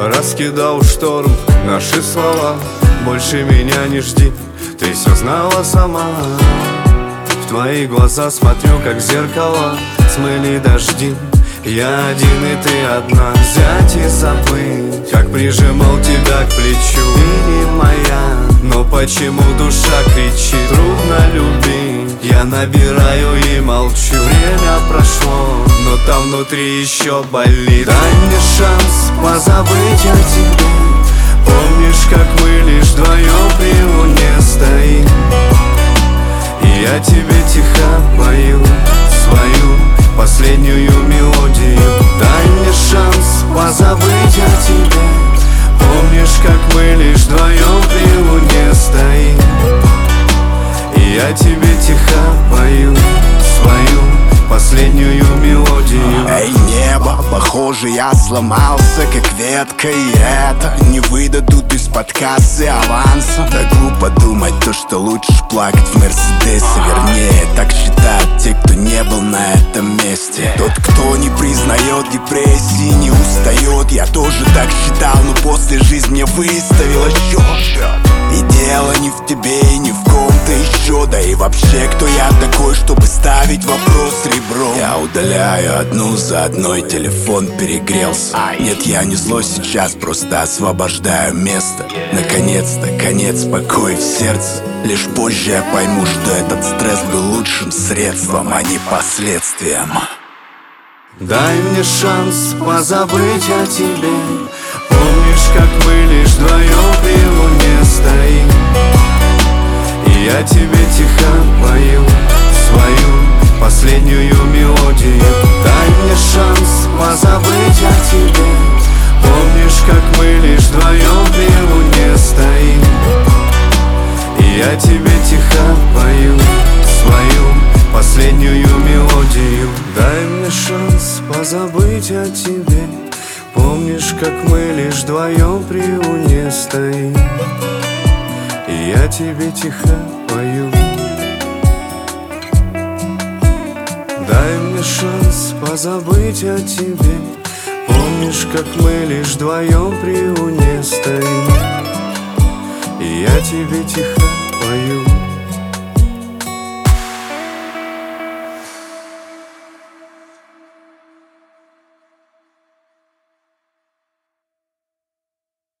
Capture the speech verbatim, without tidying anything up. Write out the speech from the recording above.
раскидал шторм наши слова. Больше меня не жди, ты все знала сама. В твои глаза смотрю, как в зеркала, смыли дожди. Я один и ты одна. Взять и забыть, как прижимал тебя к плечу. Ты не моя, но почему душа кричит? Трудно любить, я набираю и молчу. Время прошло, но там внутри еще болит. Дай мне шанс позабыть о тебе. Помнишь, как мы лишь вдвоем при луне стоим, и я тебе тихо пою свою последнюю мелодию. Дай мне шанс позабыть о тебе. Помнишь, как мы лишь вдвоем при луне стоим, и я тебе тихо пою свою последнюю мелодию. Эй, небо, похоже, я сломался, как ветка, и это не выдадут из-под кассы авансом. Так глупо думать то, что лучше плакать в Мерседесе. Вернее, так считают те, кто не был на этом месте. Тот, кто не признает депрессии, не устает. Я тоже так считал, но после жизнь мне выставила счет. И дело не в тебе и не в ком-то еще. Да и вообще, кто я такой, чтобы ставить вопрос ребром? Я удаляю одну за одной, телефон перегрелся. Нет, я не злой сейчас, просто освобождаю место. Наконец-то, конец, покой в сердце. Лишь позже я пойму, что этот стресс был лучшим средством, а не последствием. Дай мне шанс позабыть о тебе. Помнишь, как мы лишь вдвоем при луне стоим, и я тебе тихо пою свою последнюю мелодию. Дай мне шанс позабыть о тебе. Помнишь, как мы лишь вдвоем при луне стоим, и я тебе тихо пою свою последнюю мелодию. Дай мне шанс позабыть о тебе. Помнишь, как мы лишь вдвоем при луне стоим, и я тебе тихо пою. Дай мне шанс позабыть о тебе. Помнишь, как мы лишь вдвоем при луне стоим, и я тебе тихо